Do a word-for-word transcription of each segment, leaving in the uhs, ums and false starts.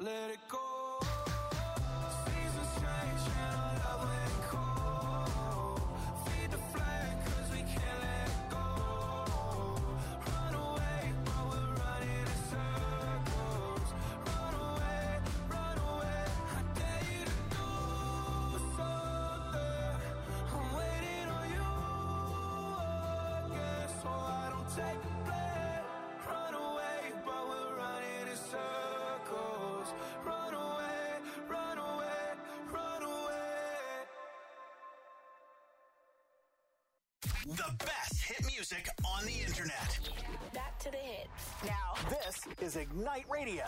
let it go. Seasons change and our love went cold. Feed the flame cause we can't let go. Run away but we're running in circles. Run away, run away, I dare you to do something. I'm waiting on you again, so I don't take the blame. Run away but we're running in circles. Run away, run away, run away. The best hit music on the internet. Back to the hits. Now, this is Ignite Radio.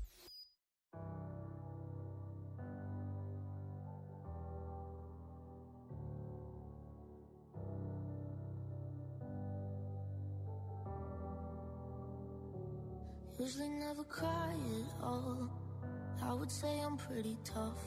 Usually never cry at all. I would say I'm pretty tough,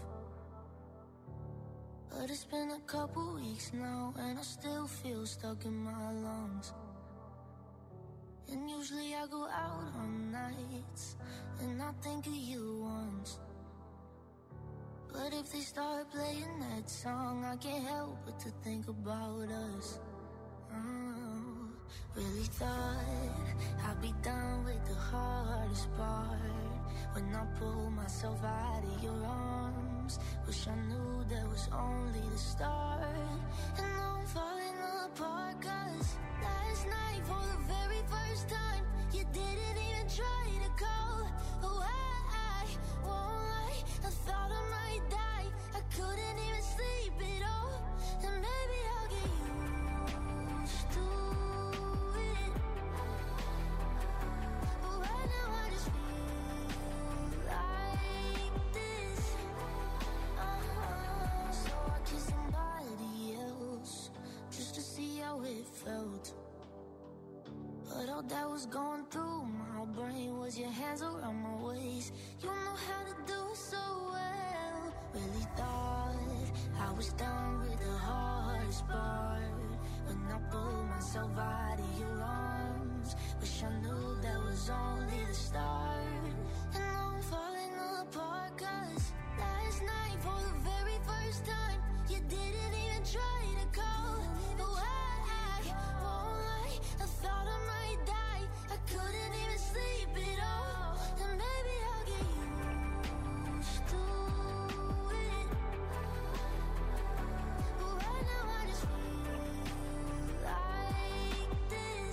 but it's been a couple weeks now and I still feel stuck in my lungs. And usually I go out on nights and I think of you once, but if they start playing that song I can't help but to think about us. Oh, really thought I'd be done with the hardest part when I pulled myself out of your arms. Wish I knew that was only the start. And now I'm falling apart cause last night for the very first time you didn't even try to call. Oh, I, I won't lie, I thought I might die. I couldn't even sleep at all. And maybe I'll get used to it, but right now I just feel like this. Uh-huh. So I kissed somebody else just to see how it felt, but all that was going through my brain was your hands around my waist. You know how to do it so well. Really thought I was done with the hardest part when I pulled myself out of your arms. Wish I knew that was only the start. And now I'm falling apart cause last night for the very first time you didn't even try to call. Oh, I, I won't lie, I thought I might die. I couldn't even sleep at all. And maybe I'll get used to it, but right now I just feel like this.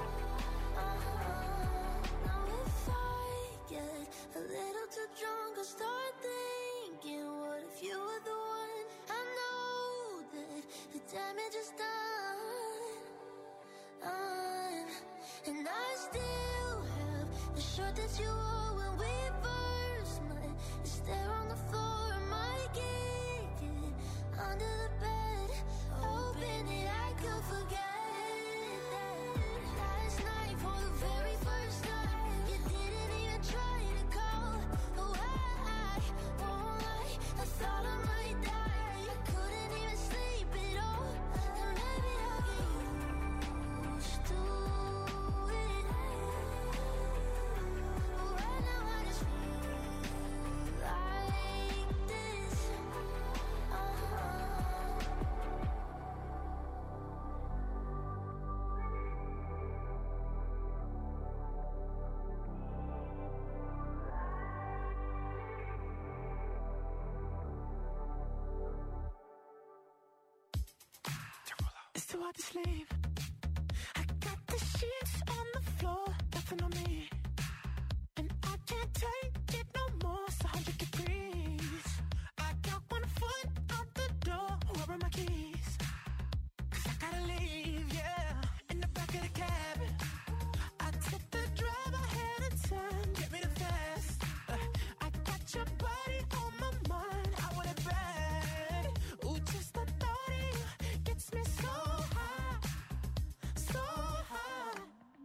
Uh-huh. Now if I get a little too drunk I'll start thinking, what if you were the one? I know that the damage is done, uh, and I still have the shirt that you wore when we first met. It's there on the floor, I might kick it under the bed, hoping that I could forget that last night for the very first time you didn't even try to call. Oh, I, I won't lie, I thought I might die. I couldn't even sleep at all. And maybe I'll get used to it, but right now I just feel like this. Uh-huh. It's too hard to sleep. I got the sheets on the floor, nothing on me, and I can't take it no more. It's a hundred degrees. I got one foot out the door. Where are my keys? Cause I gotta leave, yeah. In the back of the cab, I took the drive ahead of time. Get me the fast. Uh, I got your body on my mind. I want it bad. Ooh, just the thought of you gets me so high, so high.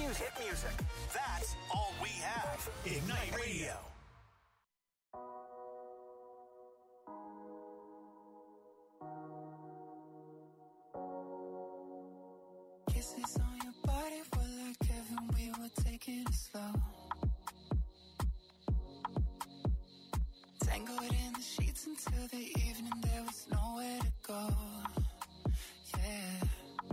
music. Hit music. That's all we have. Ignite Radio. Kisses on your body were like heaven, we were taking it slow. Tangled in the sheets until the evening, there was nowhere to go. Yeah.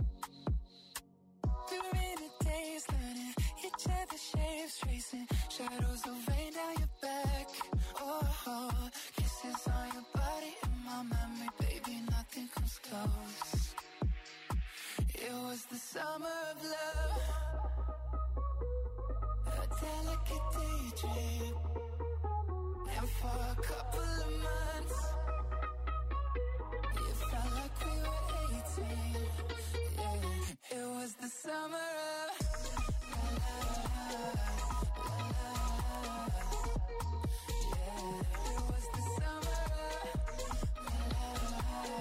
We were in a daze, learning each other's shapes, tracing shadows of rain down your back. Oh, oh, kisses on your body in my memory, baby, nothing comes close. It was the summer of love, a delicate daydream. And for a couple of months, it felt like we were eighteen. Yeah, it was the summer of la la la la. Yeah, it was the summer of la la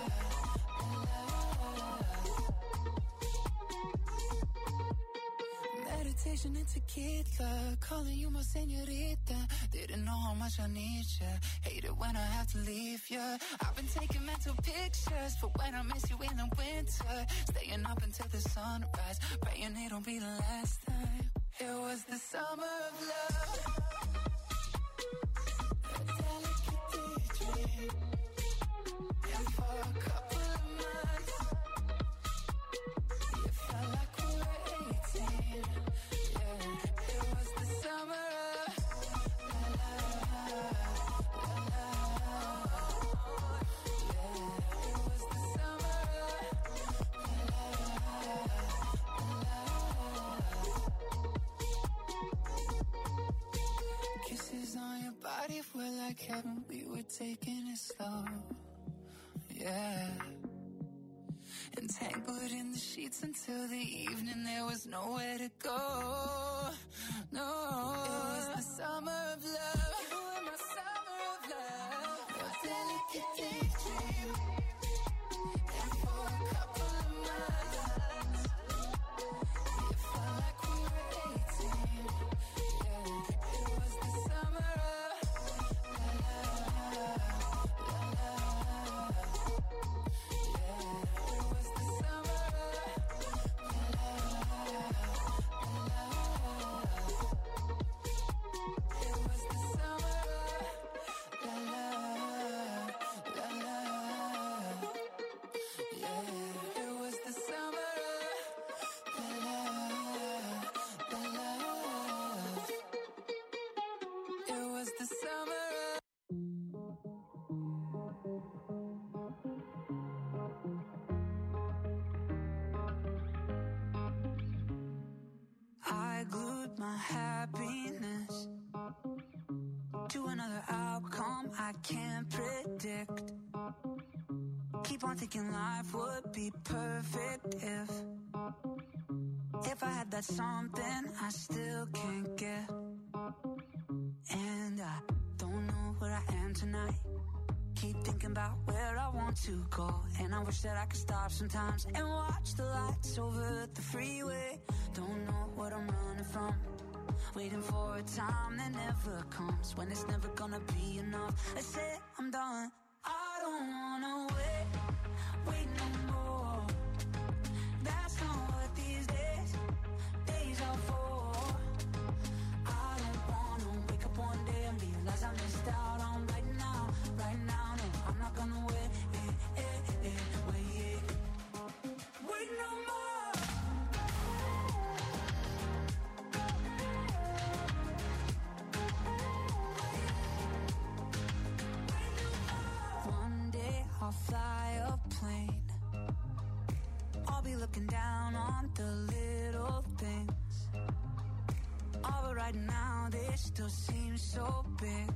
la. Meditation and tequila, calling you my señorita. Didn't know how much I need ya. Hate it when I have to leave ya. I've been taking mental pictures for when I miss you in the winter. Staying up until the sunrise, praying it don't be the last time. It was the summer of love, a delicate daydream. And for a couple of months, it felt like we were eighteen. Yeah, it was the summer of on your body were like heaven, we were taking it slow. Yeah. Entangled in the sheets until the evening, there was nowhere to go. No, it was the summer of love. You were my summer of love, a delicate daydream. And for a couple of months, it felt like we were eighteen. Yeah, it was the summer of la la la la. Yeah, it was the summer of la la la. It was the summer of la la la la. Yeah, it was the summer of la la la la. It was the summer of I glued my happiness to another outcome I can't predict. Keep on thinking life would be perfect if If I had that something I still can't get. And I don't know where I am tonight. Keep thinking about where I want to go. And I wish that I could stop sometimes and watch the lights over the freeway. Don't know what I'm running from. Waiting for a time that never comes, when it's never gonna be enough. I say I'm done. I don't wanna wait, wait no more. That's not what these days, days are for. I don't wanna wake up one day and realize I missed out on right now, right now. No, I'm not gonna wait, eh, eh, eh, wait, wait no more. One day I'll fly a plane. I'll be looking down on the little things. Oh, but right now they still seem so big.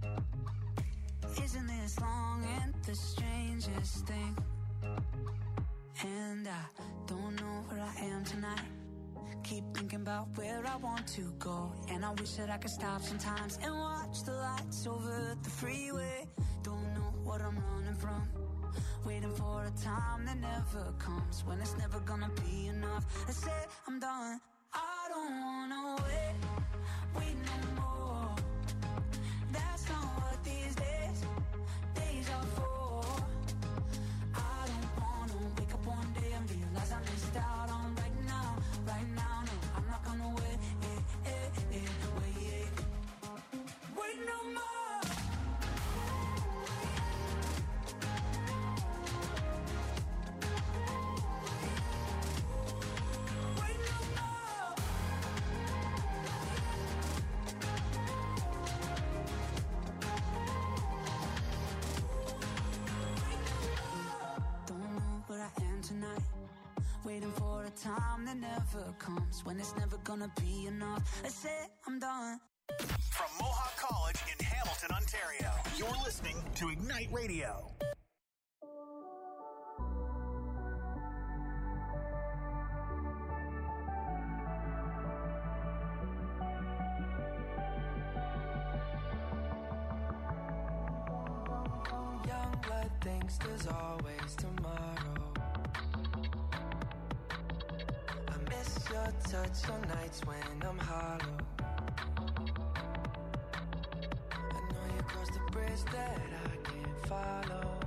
Isn't this long and the strangest thing? And I don't know where I am tonight. Keep thinking about where I want to go. And I wish that I could stop sometimes and watch the lights over the freeway. Don't know what I'm running from. Waiting for a time that never comes, when it's never gonna be enough. I say I'm done. I don't wanna wait, wait no more. That's not what these days, days are for. I don't wanna wake up one day and realize I missed out on right now, right now. No, I'm not gonna wait, eh, eh, eh, wait, wait no more. Tonight, waiting for a time that never comes, when it's never gonna be enough. I said I'm done. From Mohawk College in Hamilton, Ontario, you're listening to Ignite Radio. Young blood thinks there's always tomorrow. Your touch on nights when I'm hollow. I know you crossed the bridge that I can't follow.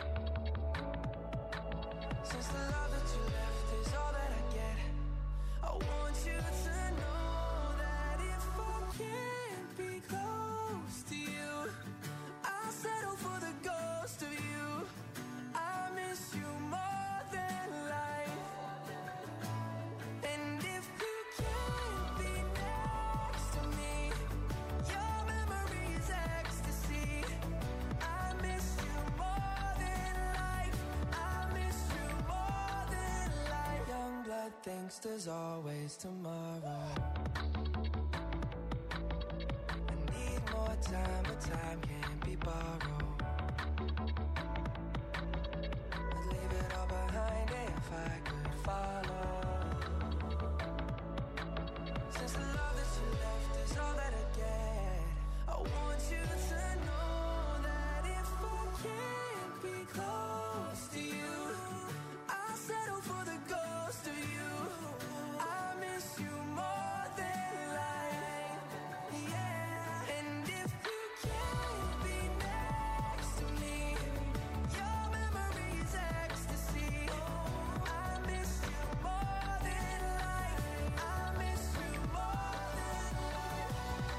Since the love that you left is all that I get, I want you to know that if I can't be close to you, I'll settle for the ghost of you. I miss you more than life. And if you can't be next to me, your memory is ecstasy. I miss you more than life. I miss you more than life. Young blood thinks there's always tomorrow. I need more time, but time can't be borrowed. I'd leave it all behind if I could follow. Since the love that you left is all that I get, I want you to know that if I can't be close to you, I'll settle for the ghost of you. I miss you more than life, yeah. And if you can't be next to me, your memory is ecstasy. I miss you more than life. I miss you more than life.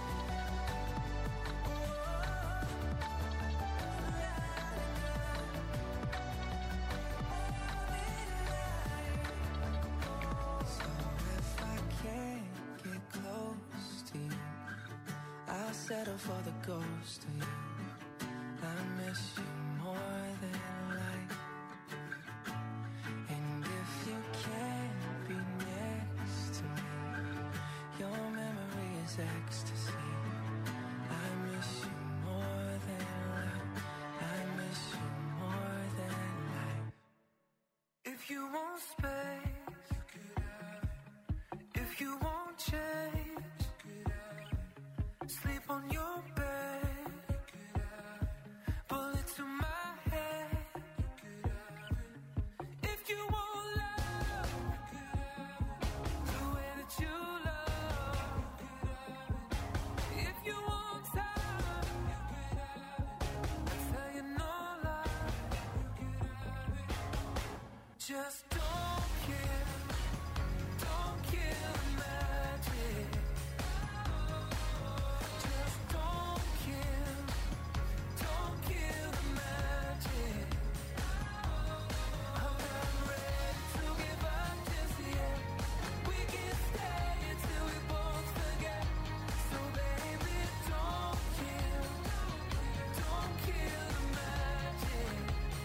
So if I can't get close to you, I'll settle for the ghost of you. I miss you more than life. And if you can't be next to me, your memory is ecstasy. I miss you more than life. I miss you more than life. If you want space, if you want change, sleep on your bed, bullet to my head. If you want love, the way that you love. If you want time, I'll tell you no lie. Just don't kill, don't kill the magic. Just don't kill, don't kill the magic. I'm not ready to give up just yet. We can stay until we both forget. So baby, don't kill, don't kill the magic.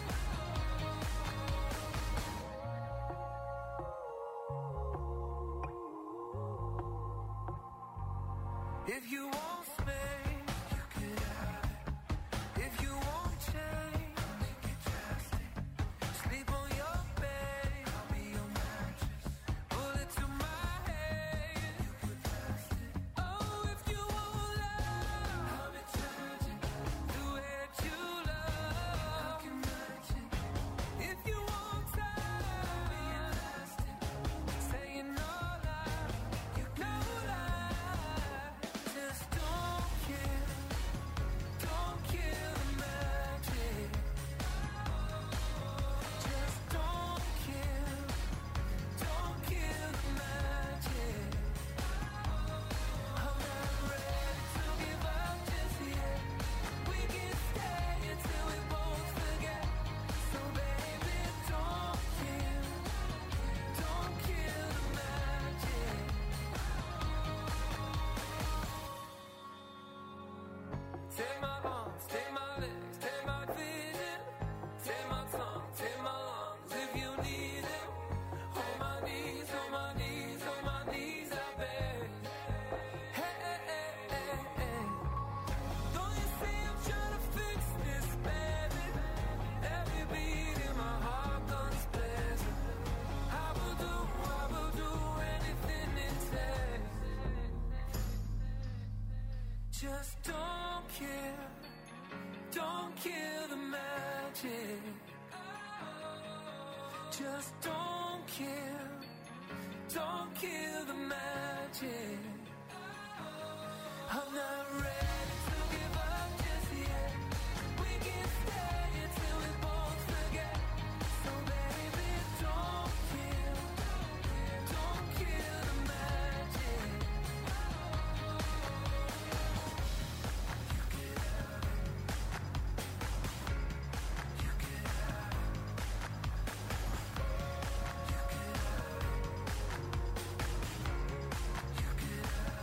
If you want space, you could have it. If you want change, make it drastic. Sleep on your bed, I'll be your mattress. Bullet to my head, you could test it. Oh, if you want love, I'll be charging. The way that you love, I can match it. If you want time, I'll be elastic. Saying no lie, you know Just don't kill, don't kill the magic. I'm not ready to give up just yet. We can stay until we both forget. So baby, don't kill, don't kill the magic. You can have it, you can have it, you can have it, you can have it.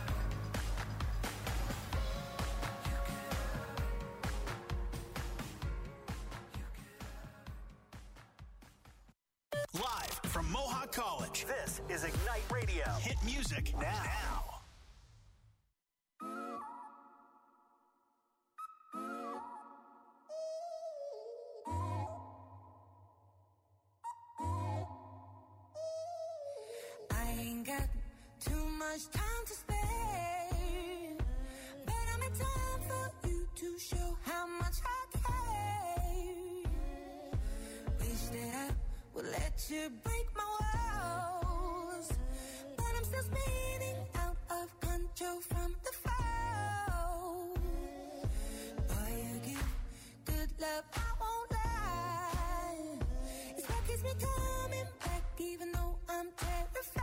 Live from Mohawk College, this is Ignite Radio. Hit music now. I ain't got too much time to spare, but I'm in time for you to show how much I care. Wish that I would let you break my walls, but I'm still spinning out of control from the fall. Boy, you give good love, I won't lie. It's what keeps me coming back, even though I'm terrified.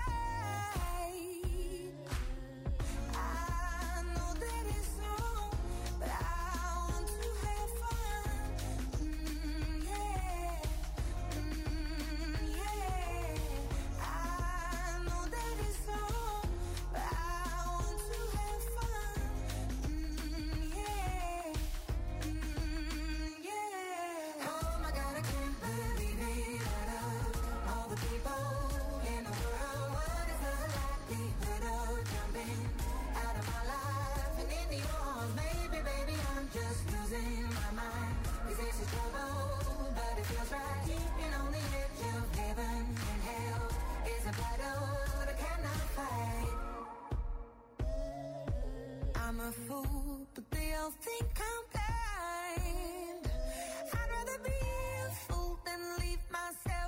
I know that it's wrong, but I want to have fun. Mm, yeah, mm, yeah. I know that it's wrong, but I want to have fun. Mm, yeah, mm, yeah. Oh my God, I can't believe it. Out of all the people in the world, what is the likelihood of jumping out of my life and into yours? Maybe, baby, I'm just losing my mind. 'Cause this is trouble, but it feels right. Keeping on the edge of heaven and hell is a battle that I cannot fight. I'm a fool, but they all think I'm blind. I'd rather be a fool than leave myself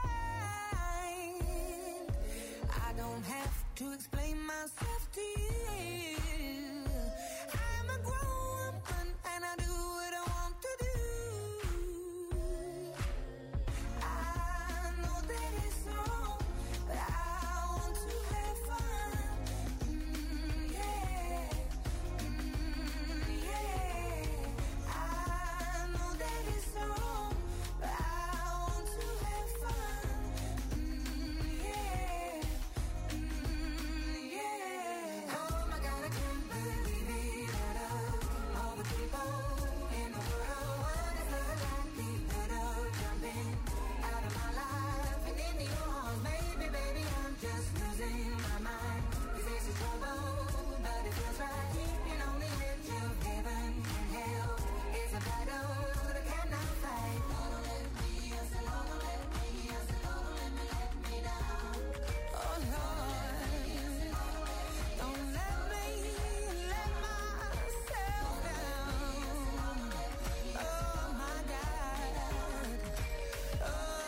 behind. I don't have to explain myself to you. I'm a grown woman and I do what I want to do. I know that it's wrong, but I want to have fun. Mm, yeah, mm, yeah. I know that it's wrong, but I want to have fun. Mm, yeah, mm, yeah. Oh my God, I can't believe it. Out of all the people in the world, what is the likelihood of jumping out of my life and into yours? Maybe, baby, I'm just losing my mind. 'Cause this is trouble, but it feels right. Keeping on the edge of heaven and hell is a battle that I cannot fight. Don't let me, I said, don't let me, I said, don't let me let me down. Oh Lord, don't let me let myself down. Oh my God. Oh,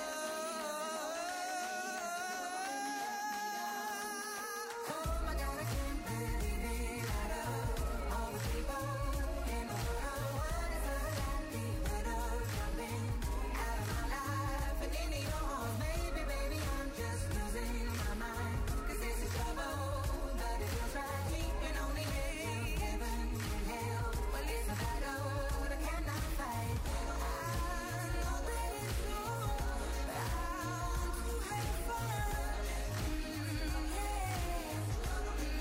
oh my God, I can't believe it. Out of all the people in the world, what is the likelihood of jumping out of my life and into yours? Maybe, baby, I'm just losing my mind. 'Cause this is trouble, but it feels right. Keeping on the edge of heaven and hell. Well, it's a battle that I cannot fight. I know that it's wrong, but I want to have fun. Mm, yeah, mm,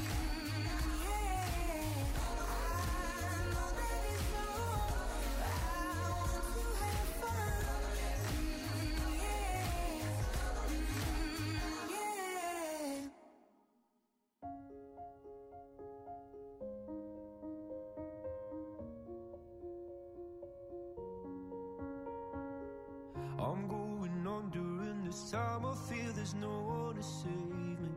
yeah. I know that it's wrong, but I want to have fun. Mm, yeah, mm, yeah. I'm going on during this time. I feel there's no one to save me.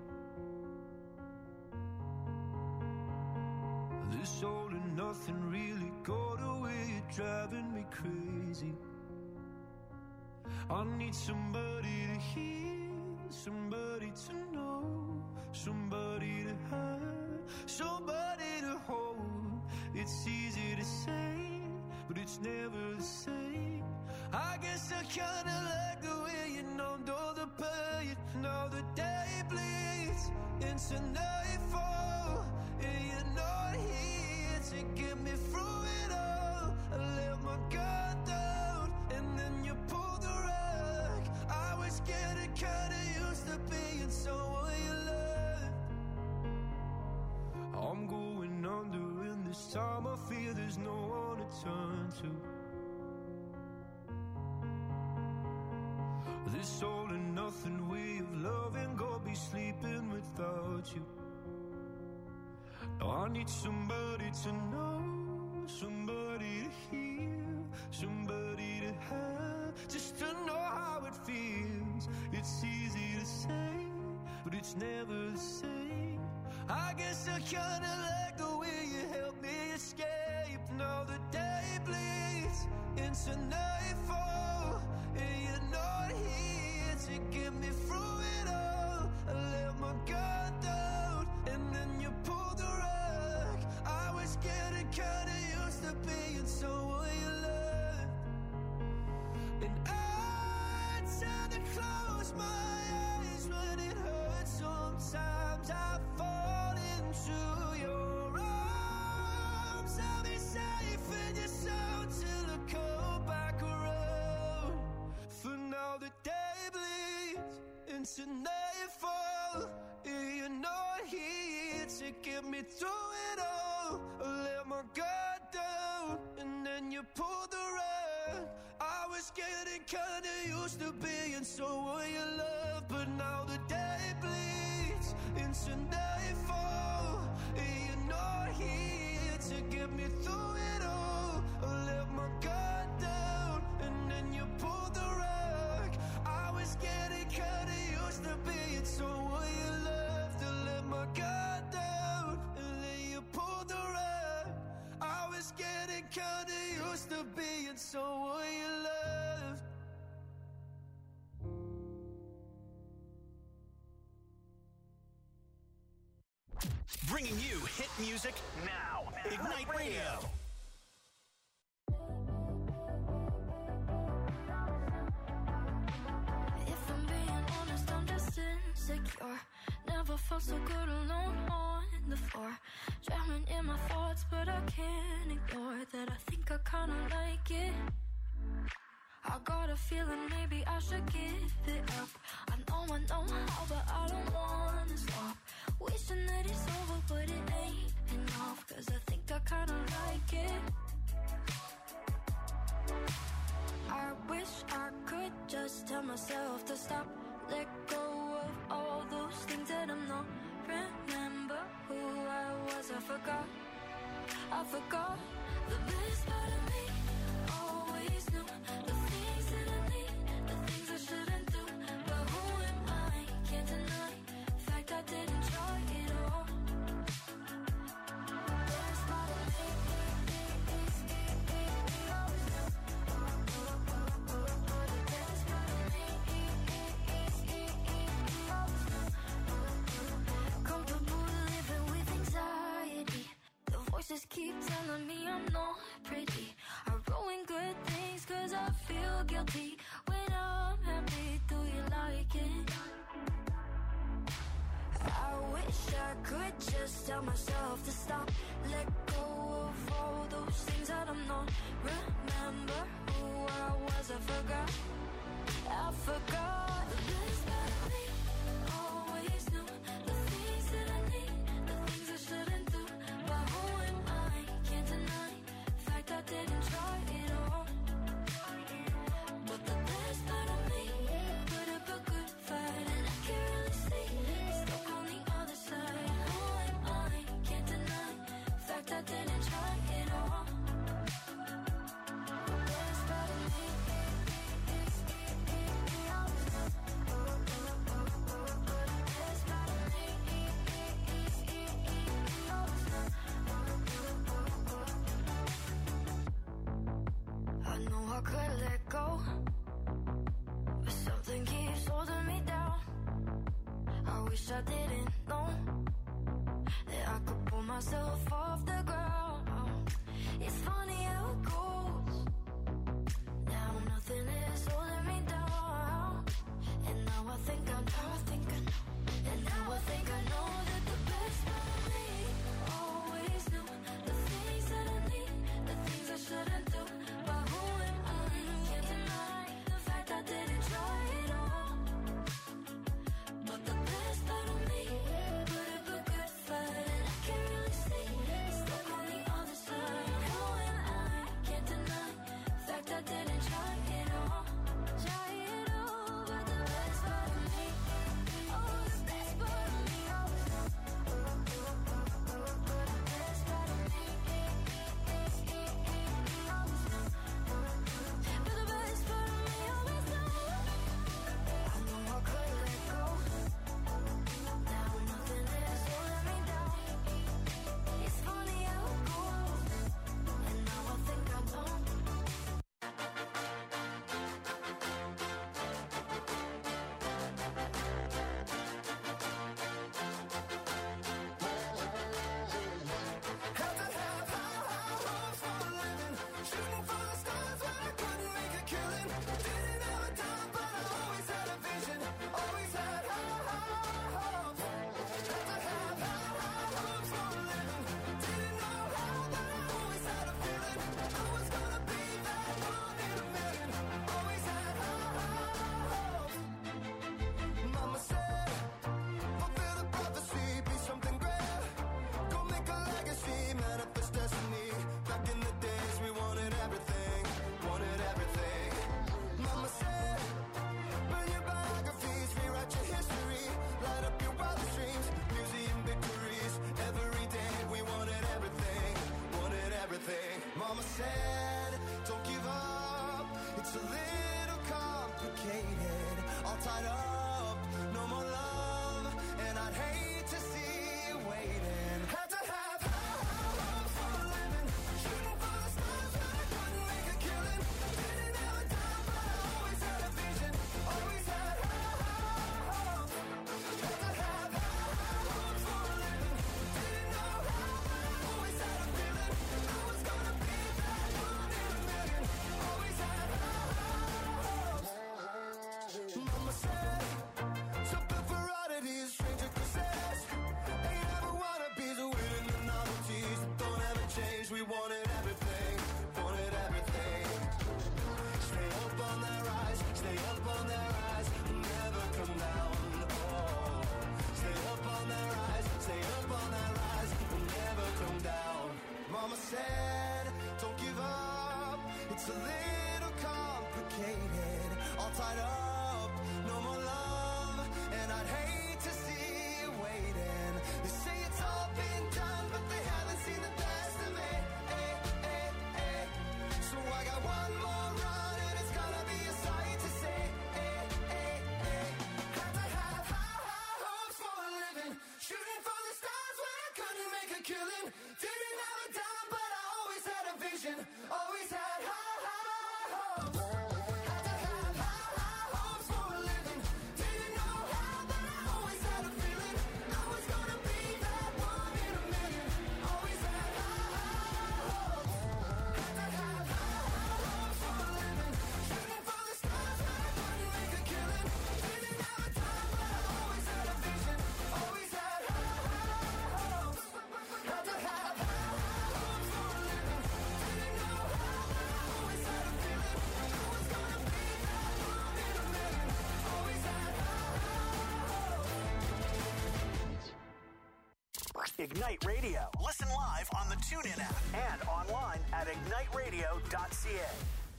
This all and nothing really got away, you're driving me crazy. I need somebody to hear, somebody to know, somebody to have, somebody to hold. It's easy to say, but it's never the same. I guess I kinda like the way you numbed all the pain. Now the day bleeds into nightfall, and you're not here to get me through it all. I let my guard down, and then you pulled the rug. I was getting kinda used to being someone you loved. I'm going under, and this time I feel there's no one to turn to. This all and nothing way of loving, go be sleeping without you. Now I need somebody to know, somebody to hear, somebody to have, just to know how it feels. It's easy to say, but it's never the same. I guess I kinda like the way you helped me escape. Now the day bleeds into nightfall, and you're not here to get me through it all. I let my guard down, and then you pulled the rug. I was getting kinda used to being someone you loved. And I tend to close my eyes when it hurts. Sometimes I fall into your arms. I'll be safe in your soul till I come back around. For now the day bleeds into nightfall, and you're not here to get me through it all. I let my guard down, and then you pulled the rug. I was getting kinda used to being someone you love, but now the day bleeds into nightfall, and you're not here to get me through it all. I let my guard down, and then you pulled the rug. I was getting kinda used to being someone you loved. I let my guard down, and then you pulled the rug. I was getting kinda used to being someone you loved. Bringing you hit music now. Ignite Radio. If I'm being honest, I'm just insecure. Never felt so good alone on the floor. Drowning in my thoughts, but I can't ignore that. I think I kinda like it. I got a feeling maybe I should give it up. I know I know how, but I don't wanna stop. Wishing that it's over, but it ain't enough. Cause I think I kinda like it. I wish I could just tell myself to stop. Let go of all those things that I'm not. Remember who I was, I forgot. I forgot the best part of me. Always knew the things that I need, the things I shouldn't do. But who am I? Can't deny the fact I didn't try it all. Best part of me. Comfortable living with anxiety. The voices keep telling me I'm not pretty. I ruin good things cause I feel guilty. When I'm happy, do you like it? I wish I could just tell myself to stop. Let go of all those things that I'm not. Remember who I was, I forgot. I forgot the best part of me. Always knew the things that I need, the things I shouldn't do. But who am I? Can't deny the fact I didn't try it all. But the best part of me put up a good fight, and I can really see it's stuck on the other side. Who am I? Can't deny the fact I didn't try it all. The best part of me. wish I didn't know that I could pull myself off the ground. It's funny how it goes. Now nothing is holding me down. And now I think I know, I think I know. And now I think I know that the best part of me always knew the things that I need, the things I shouldn't do. But who am I? Can't deny the fact I didn't try it all. But the best part of me put up a good fight, and I can't really see stuck on the other side. Who am I? Can't deny the fact I didn't try it all. Try it all, but the best part of me, oh, the best part of me, oh, the best part of me, but the best part of me always knows. I know I could let go. Now nothing is holding me down. It's funny how it goes. And now I think I know. Had to have high, high hopes for a living. Shooting for the stars when I couldn't make a killing. Didn't have a dime, but I always had a vision. Always had high, high hopes. Had to have high, high hopes for a living. Didn't know how, but I always had a feeling. I was gonna be that one in a million. Always had high, high hopes. Mama said, fulfill the prophecy, be something great. Go make a legacy, manifest destiny. Back in the days we wanted everything, wanted everything. Mama said, burn your biographies, rewrite your history. Light up your wildest dreams, museum victories. Every day we wanted everything, wanted everything. Mama said, don't give up, it's a little complicated. All tied up, no more love, and I'd hate to see you waiting. Had to have high, high hopes for a living. Shooting for the stars when I couldn't make a killing. Didn't have a dime, but I always had a vision. Always had high, high hopes. Had to have high, high hopes for a living. Didn't know how, but I always had a feeling. I was gonna be that one in a million. Always had high, high hopes. Mama said, something for oddities, stranger success. Ain't ever wannabes, winning the novelties that don't ever change. We wanted everything, wanted everything. Stay up on that rise, stay up on that rise, never come down. Oh, stay up on that rise, stay up on that rise, never come down. Mama said, don't give up, it's a little complicated. All tied up, no more love, and I'd hate to see you waiting. They say it's all been done, but they haven't seen the best of me. Eh, eh, eh. So I got one more run, and it's gonna be a sight to see. Eh, eh, eh. Had to have high, high hopes for a living. Shooting for the stars when I couldn't make a killing. Didn't have a dime, but I always had a vision. Always had high, high hopes. Had to have high, high hopes for a living. Didn't know how, but I always had a feeling. I was gonna be that one in a million. Always had high, high hopes. Had to have high, high hopes for a living. Shooting for the stars when I couldn't make a killing. Didn't have a dime, but I always had a vision. Always had high, high hopes. Had to have high, high hopes for a living. Didn't know how, but I always had a feeling. I was gonna be that one in a million. Always had high, high hopes. Ignite Radio. Listen live on the TuneIn app and online at ignite radio dot c a.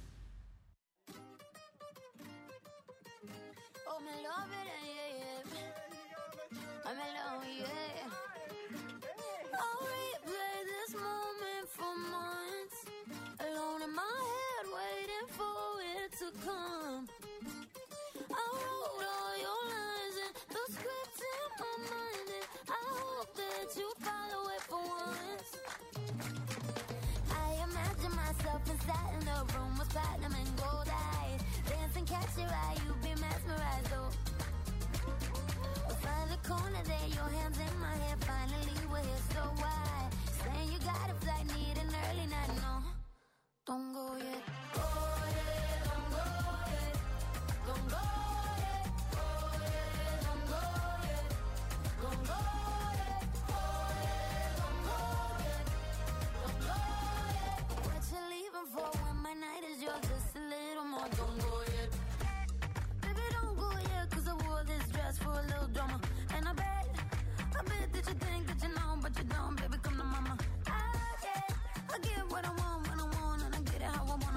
Oh, me love it, yeah, yeah. I'm in love, yeah. I'll replay this moment for months. Alone in my head, waiting for it to come. I wrote all your lines and the script in my mind, and I hope that you follow it for once. I imagine myself inside in the room with platinum and gold eyes. Dance and catch your eye, you be mesmerized, oh. holiday, your hands in my hair. Finally, we're here, so why? Saying you got a flight, need an early night. No, don't go yet. Go yet, don't go yet. Don't go yet. Go yet, don't go yet. Don't go yet. Go yet, don't go yet. Don't go yet. What you leaving for when my night is yours? Just a little more. Don't go yet. Baby, don't go yet, 'cause I wore this dress for a little drama. And I bet, I bet that you think that you know, but you don't. Baby, come to mama. I get, I get what I want when I want, and I get it how I want.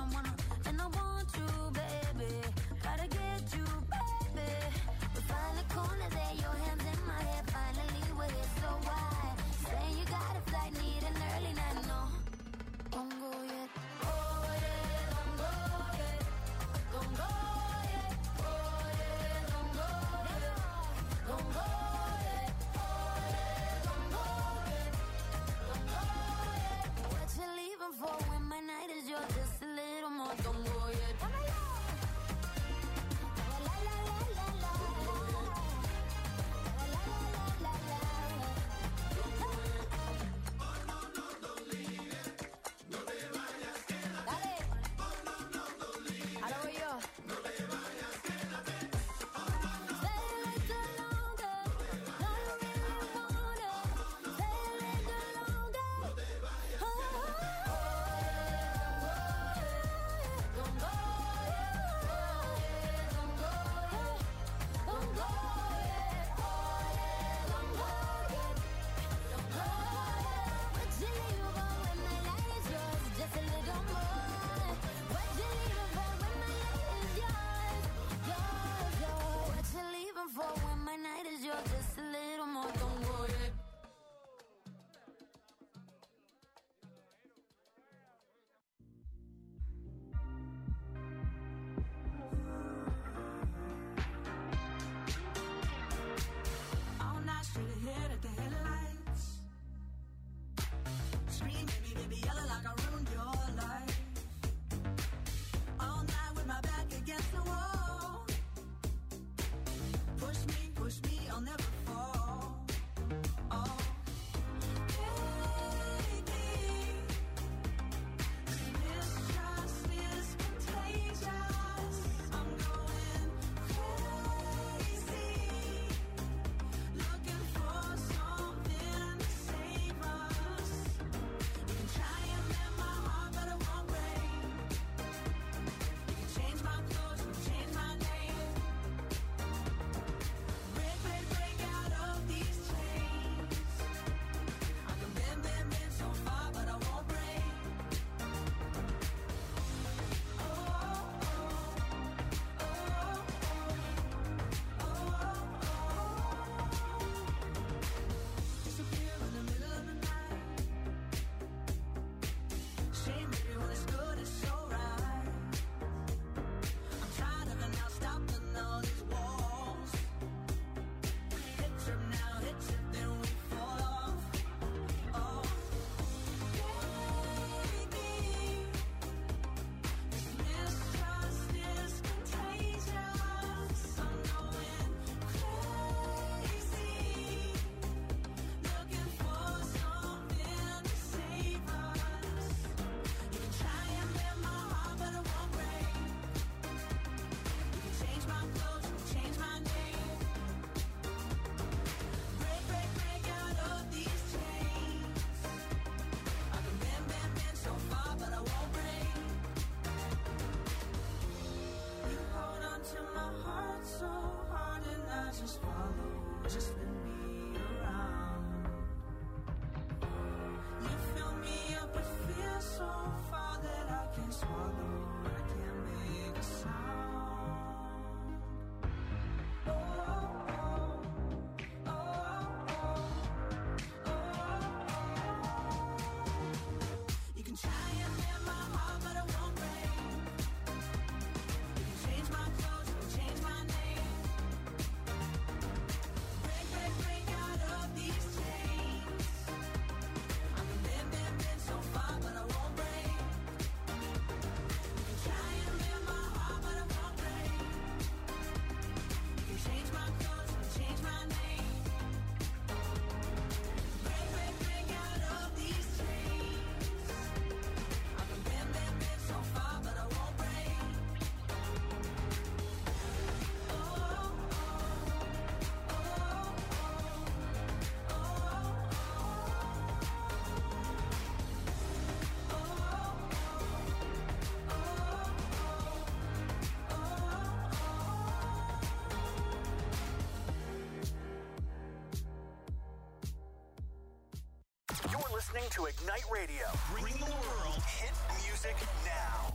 listening to Ignite Radio. Bring the world hit music now.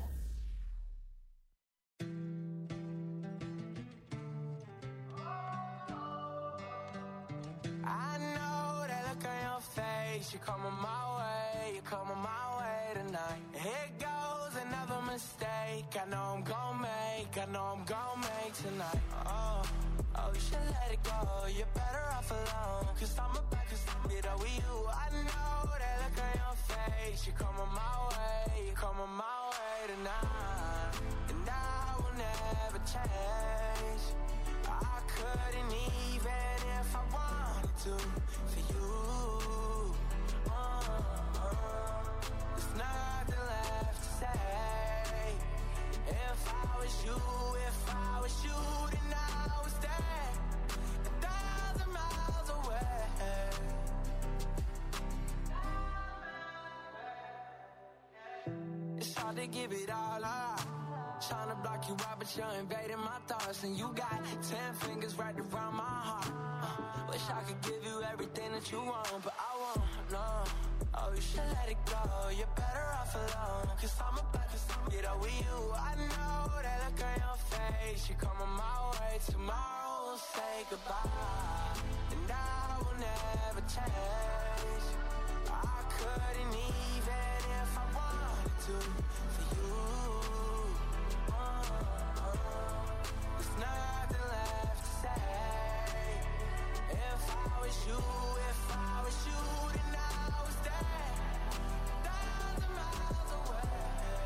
I know that look on your face. You're coming my way, you're coming my way tonight. Here goes another mistake. I know I'm gon' make, I know I'm gon' make tonight. Oh, oh, you should let it go. You're better off alone. Cause I'm about to it over you. I know that look on your face. You're coming my way, you're coming my way tonight. And I will never change. I couldn't even if I wanted to for you. Uh, uh, there's nothing left to say. If I was you, if I was you, then I would stay a thousand miles away. It's hard to give it all up. Trying to block you out, but you're invading my thoughts. And you got ten fingers right around my heart. uh, Wish I could give you everything that you want, but I won't, no. Oh, you should let it go. You're better off alone. Cause I'm about to get over you. I know that look on your face. You're coming my way. Tomorrow we'll say goodbye. And I will never change. I couldn't even if I wanted to for you. There's nothing left to say. If I was you, if I was you, then I would stay a thousand miles away.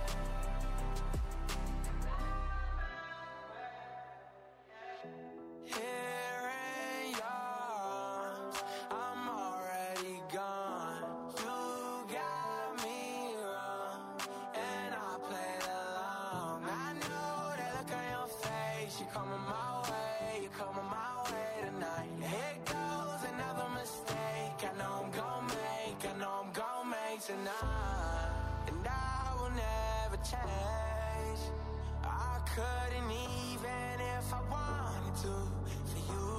Here in your arms, I'm already gone. You got me wrong, and I played along. I know that look on your face. You're coming my way, you're coming my way tonight. Here goes another mistake. I know I'm gon' make, I know I'm gon' make tonight. And I will never change. I couldn't even if I wanted to for you.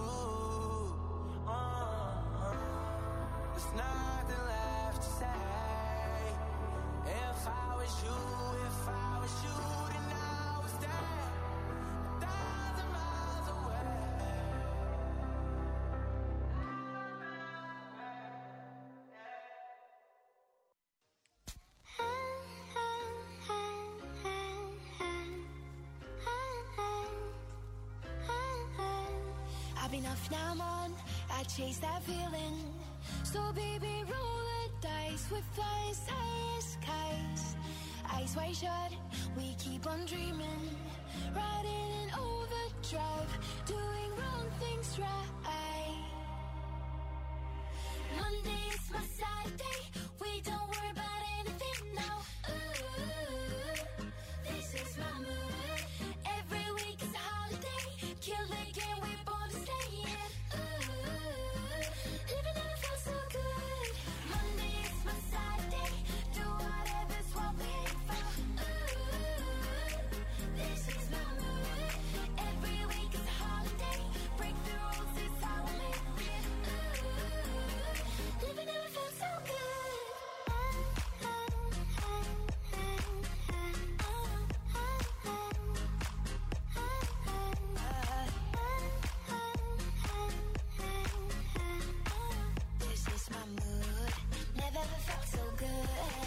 Uh, there's nothing left to say. If I was you, if I was you, then I would stay a thousand miles away. I've been off now, I'm on. I chase that feeling. So baby, roll the dice with flying skies. Eyes wide shut, we keep on dreaming. Riding in overdrive, doing wrong things right. Monday is my sad day. We don't worry about anything now. Ooh, this is my mood. Every week is a holiday. Kill the game, we born to stay in. Ooh, living never felt so good. Monday is my sad day. Do whatever's what we aim for. Ooh, this is my mood. Every week is a holiday. Break the rules, it's how we live it. Ooh, living never felt so good. This is my mood. Never ever felt so good.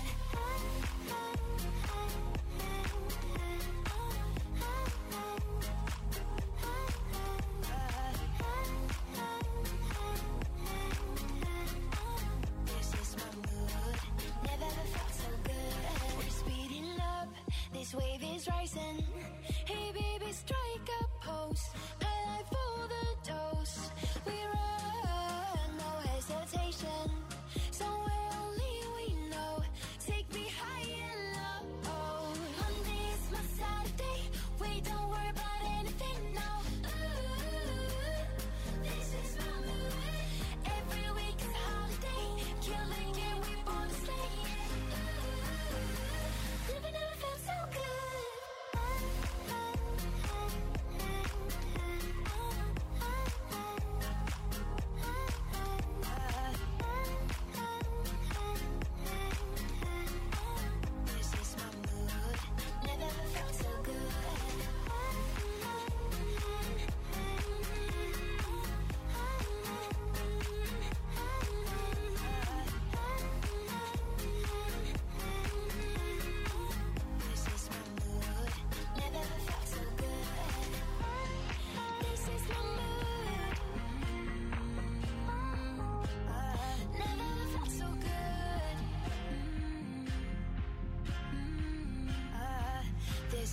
This is my mood. Never ever felt so good. We're speeding up. This wave is rising. Hey baby, strike a pose. I like for the dose. We run, no hesitation. Somewhere only we know. Take me high and low. Monday is my Saturday. We don't worry about anything now. Ooh, this is my mood. Every week is a holiday. Kill the game, we born to stay. Ooh, living never felt so good.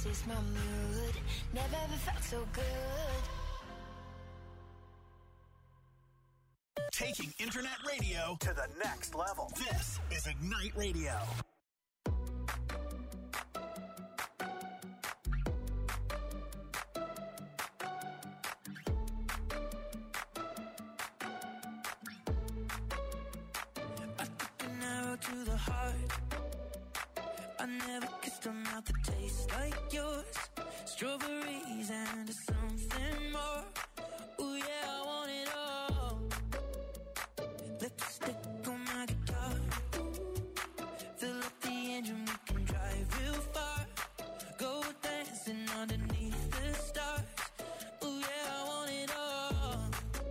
this is my mood. Never ever felt so good. Taking internet radio to the next level. This is Ignite Radio. To the heart, I never kissed a mouth that tastes like yours. Strawberries and something more. Ooh yeah, I want it all. Lipstick on my guitar. Fill up the engine, we can drive real far. Go dancing underneath the stars. Ooh yeah, I want it all.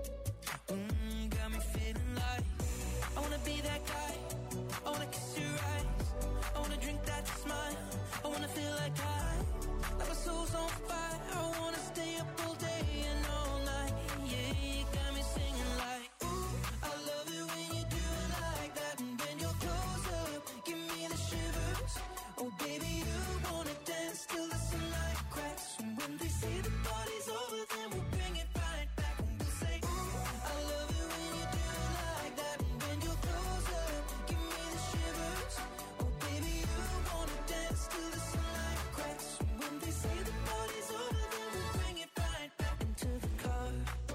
Mm, got me feeling like I wanna be that guy. I wanna kiss your eyes. I wanna drink that smile. I wanna feel like I, like my soul's on fire. I wanna stay up all day and all night. Yeah, you got me singing like, ooh, I love it when you do it like that. And when you're close up, give me the shivers. Oh baby, you wanna dance till the sunlight cracks. And when they say the party's over, then we'll bring it right back. And we'll say, ooh, I love it when you do it like that. And when you're close up, give me the shivers. Oh baby, you wanna dance till the sunlight cracks. And when they say the party's over, then we'll bring it right back into the car.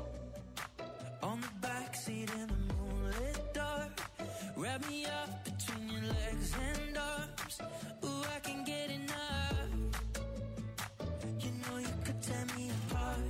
On the backseat in the moonlit dark. Wrap me up between your legs and arms. Ooh, I can get enough. You know you could tear me apart.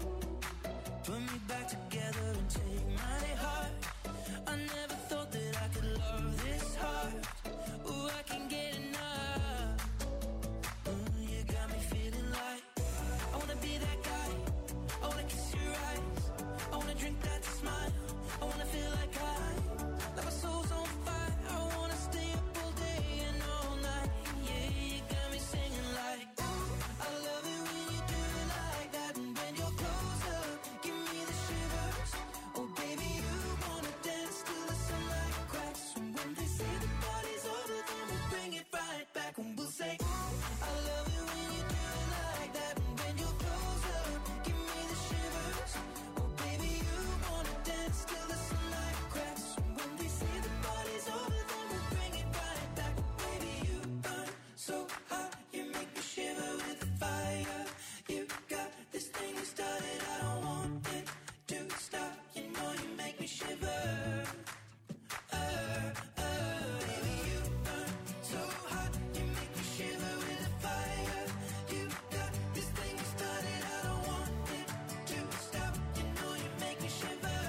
Put me back together and take my heart. I never thought that I could love this hard. Ooh, I can get enough. Ooh, you got me feeling like I wanna be that guy. I wanna kiss your eyes. I wanna drink that smile. I wanna feel like I, like my soul's on fire. I wanna stay up all day and all night. Yeah, you got me singing like, ooh, I love it when you do it like that. And when you're close up, give me the shivers. Oh baby, you wanna dance till the sunlight cracks. And when they say the party's over, then we'll bring it right back. And we'll say, ooh, I love it when you do it like that. And when you're close up, give me the shivers. Oh baby, you wanna dance till the sunlight cracks. And when they say the party's over, then we'll bring it right back. Baby, you burn so hot, you make me shiver with the fire. You got this thing you started, I don't want it to stop. You know you make me shiver. Uh, uh, baby, you burn so hot, you make me shiver with the fire. You got this thing you started, I don't want it to stop. You know you make me shiver.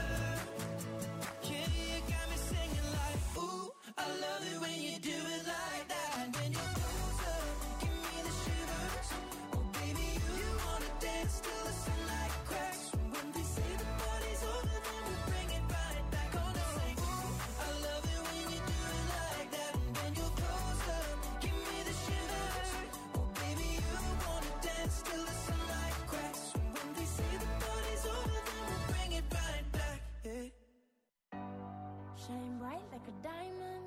Yeah, you got me singing like, ooh, I love it when you do it like that. And when you're close up, give me the shivers. Oh baby, you wanna dance till the sunlight cracks. And when they say the party's over, then we'll bring it right back. On and say, ooh, I love it when you do it like that. And when you're close up, give me the shivers. Oh baby, you wanna dance till the sunlight cracks. And when they say the party's over, then we'll bring it right back. Yeah. Shine bright like a diamond.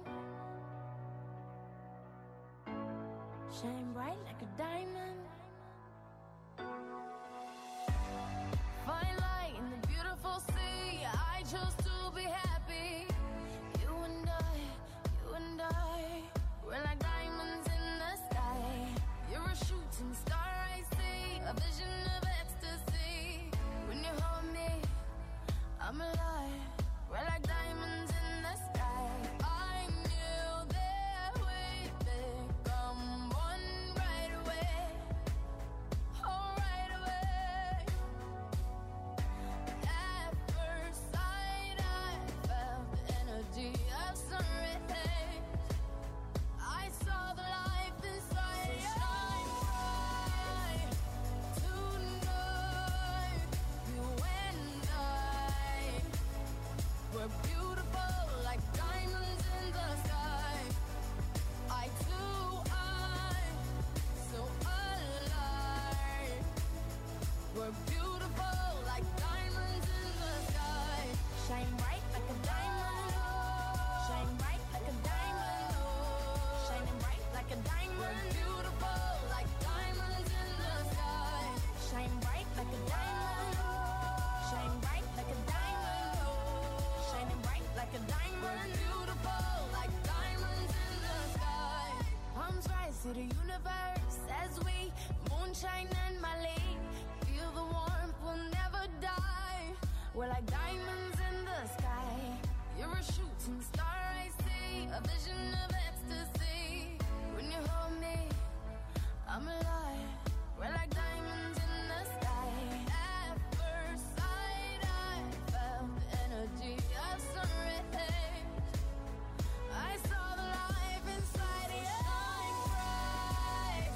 Shine bright like a diamond. Fine light in the beautiful sea. I chose to be happy. You and I, you and I, we're like diamonds in the sky. You're a shooting star I see, a vision of ecstasy. When you hold me, I'm alive. We're like diamonds in the sky. I knew that we'd become one right away. Oh, right away. At first sight, flames rise to the universe as we moonshine and Mali. Feel the warmth, we'll never die. We're like diamonds in the sky. You're a shooting star, I see. A vision of ecstasy. When you hold me, I'm alive. We're like diamonds in the sky. At first sight, I felt the energy of sun rays. I saw the life inside you. Shine bright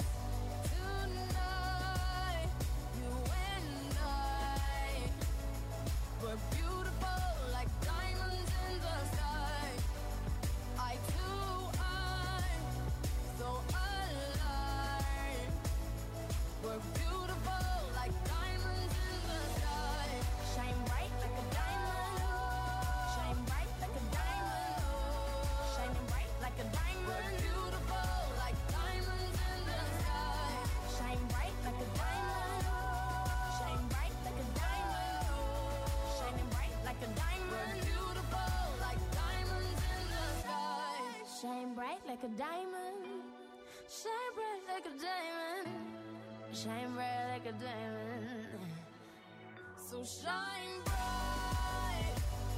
tonight. You and I were beautiful like diamonds in the sky. I too, I'm so alive. We're beautiful like diamonds in the sky. Shine bright like a diamond. Shine bright like a diamond. Shining bright like a diamond. We're beautiful like diamonds in the sky. Shine bright like a diamond. Shine bright like a diamond. Shining bright like a diamond. We're beautiful like diamonds in the sky. Shine bright like a diamond. Shine bright like a diamond. Shine bright like a diamond. So shine bright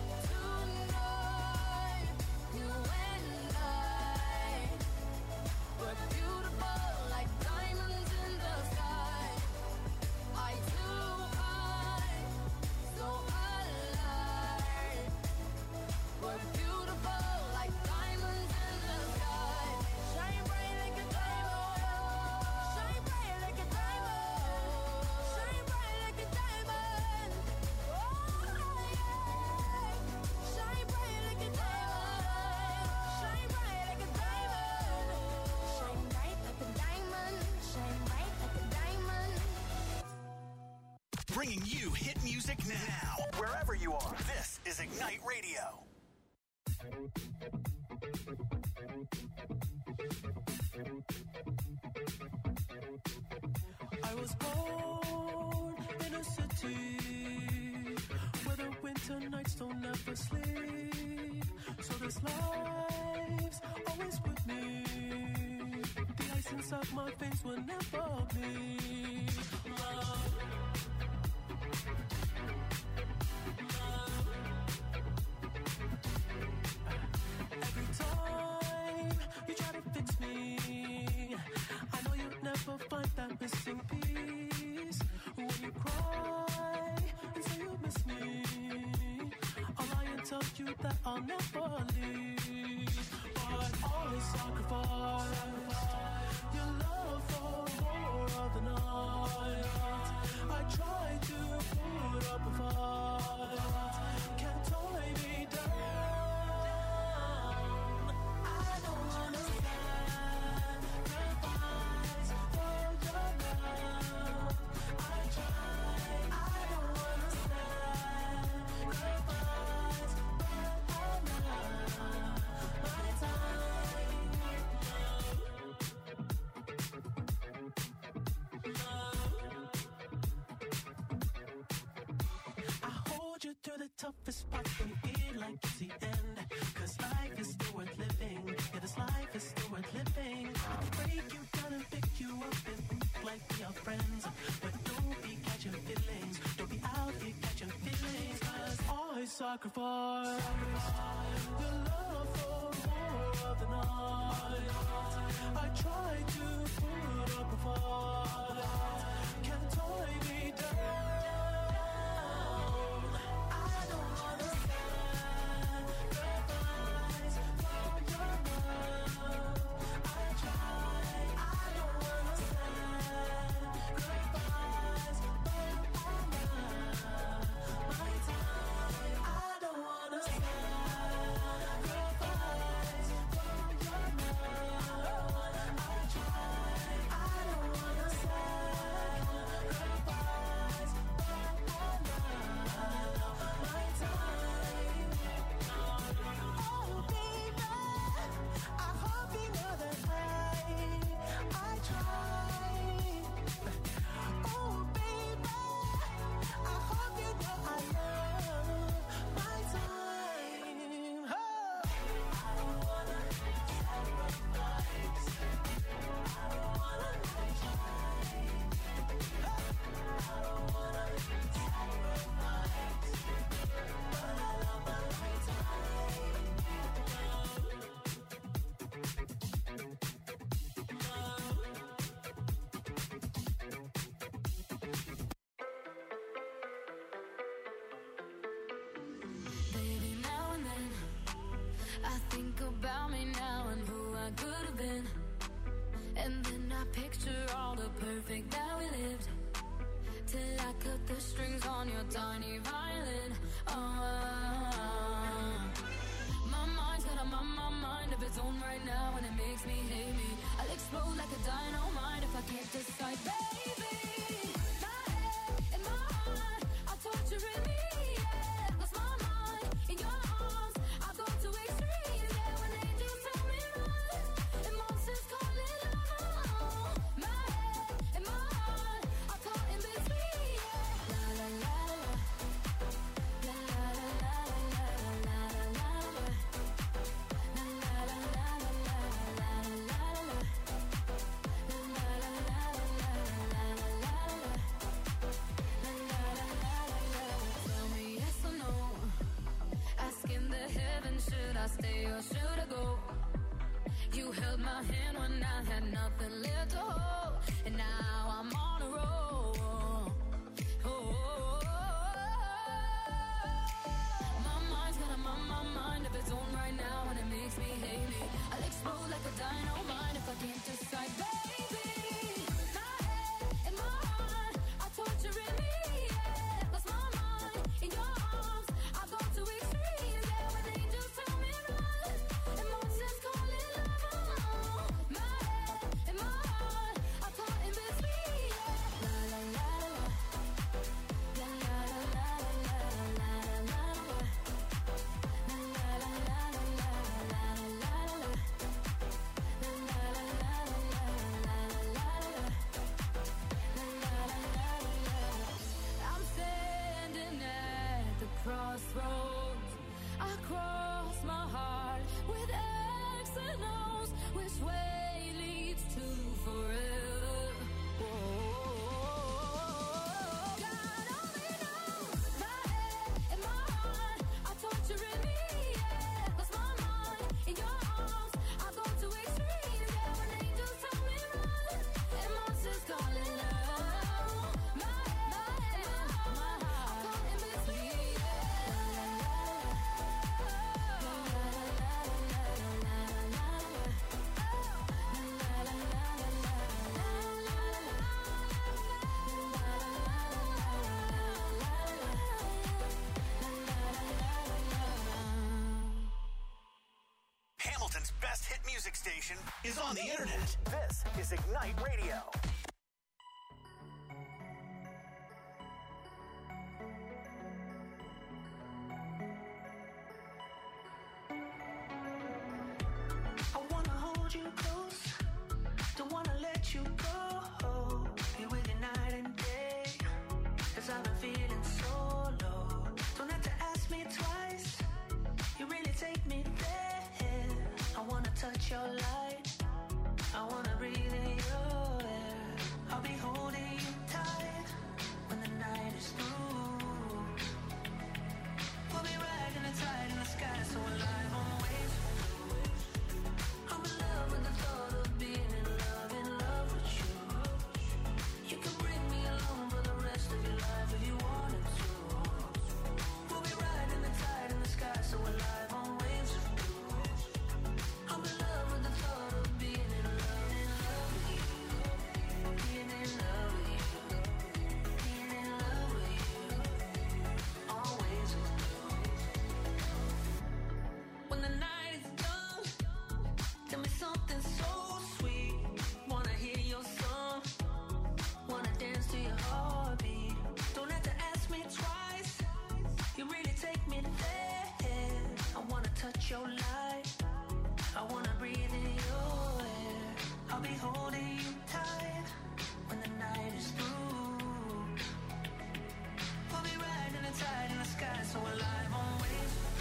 tonight. You and I were beautiful like diamonds in the sky. I too, I'm so alive. We're beautiful like diamonds in the sky. Shine bright like a diamond. Shine bright like a diamond. Shine bright like a diamond. Oh yeah. Shine bright like a diamond. Shine bright like a diamond. Shine bright like a diamond. Shine bright like a diamond. Bringing you hit music now, wherever you are. This is Ignite Radio. I was born in a city where the winter nights don't ever sleep. So this life's always with me. The ice inside my veins will never bleed. Love. Every time you try to fix me, I know you'll never find that missing piece. When you cry and say you miss me, I'll lie and tell you that I'll never leave. But always sacrifice your love for more of the night. I try to put up a fight, can't tie me down. I don't wanna sacrifice for your love. I try, I don't wanna sacrifice, but I love my time. I hold you through the toughest parts when you feel like it's the end. Cause life is still worth living. Yeah, this life is still worth living. I can break you down and pick you up and think like we are friends. But don't be catching feelings. Don't be out here catching feelings. Cause I sacrifice your love for more of the night. I try to put up a fight, can't tie me down. I don't wanna sacrifice for your love. I try, I don't wanna sacrifice, but I love my time. I don't wanna sacrifice for your love. I try, I don't wanna sacrifice, picture all the perfect that we lived, till I cut the strings on your tiny violin. Oh, my mind's got a my, my mind of its own right now, and it makes me hate me. I'll explode like a dynamite if I can't decide, baby. My head and my heart are torturing me, yeah. Lost my mind in your arms, I go to extremes, yeah. When angels tell me run, and monsters call it love. My head and my heart are caught in between, yeah. La la la la, la la la la la la la la, la la la la la la la la. Tell me yes or no, asking the heavens, should I stay or should I go? You held my hand when I had nothing left to hold, and now I'm on a roll. Oh, my mind's got a my, my mind of its own right now, and it makes me hate me. I'll explode like a dynamite if I can't decide, baby. My head and my heart are torturing me, yeah. Lost my mind in your arms, I go to extremes, yeah. When angels tell me run, and monsters call it love. My head and my heart are caught in between, yeah. La la la la, la la la la la la la la, la la la la la la la la. I'm standing at the crossroads. I cross my heart with X and O's. Which way leads to forever? Whoa. God only knows. My head and my heart are torturing me, yeah. Lost my mind in your arms, I go to extremes, yeah. When angels tell me run, and monsters call it love. My head, my heart, my heart are caught in between, yeah. La la la la la la la la, la la la la la Hamilton's best hit music station is on the internet. This is Ignite Radio. I wanna hold you close, don't wanna let you go. Be with you night and day, cause I've been feeling so low. Don't have to ask me twice, you really take me there. I wanna touch your light, I wanna breathe in your air. I'll be holding you tight when the night is through. We'll be riding the tide in the sky, so alive on waves. I'm in love with the thought of being in love, in love with you. You can bring me along for the rest of your life if you wanted to. We'll be riding the tide in the sky, so alive on waves of blue. I'm in love with the thought of being in love, in love with you. Being in love with you. Being in love with you. Always with you. When the night is done, tell me something so sweet. Wanna hear your song, wanna dance to your heartbeat. Don't have to ask me twice, you really take me there. I wanna touch your light, I wanna breathe in your air. I'll be holding you tight when the night is through. We'll be riding the tide in the sky, so alive